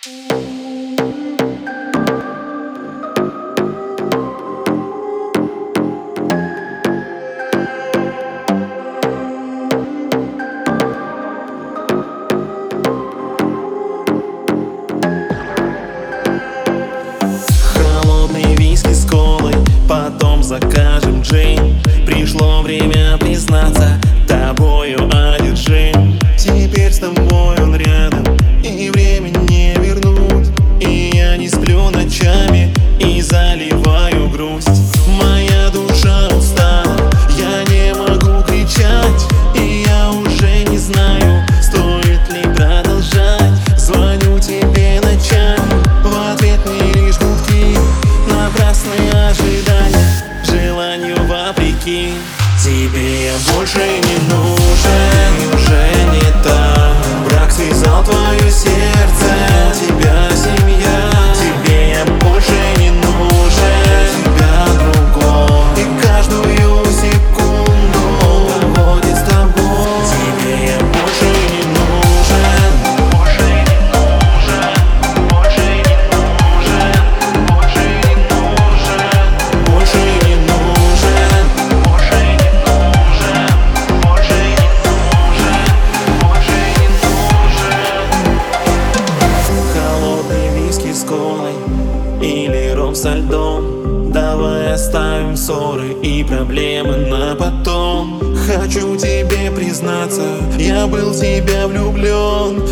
Холодный виски с колой, потом закажем джин. Пришло время признаться, тобою одержим. Теперь с тобой он рядом, и время не вернуть. И я не сплю ночами, и заливаю грусть. Моя душа устала, я не могу кричать. И я уже не знаю, стоит ли продолжать. Звоню тебе ночами, в ответ мне лишь гудки. Напрасные ожидания, желанию вопреки. Тебе я больше не нужен, уже не так. Брак связал твое сердце, у тебя семья. Тебе я больше не нужен, тебя другой. И каждую секунду проводит с тобой. Тебе я больше не нужен, больше не нужен, больше не нужен, больше не нужен, больше не нужен, больше не нужен, больше не нужен, больше не нужен. Холодный виски с колой или ром со льдом. Давай оставим ссоры и проблемы на потом. Хочу тебе признаться, я был в тебя влюблен.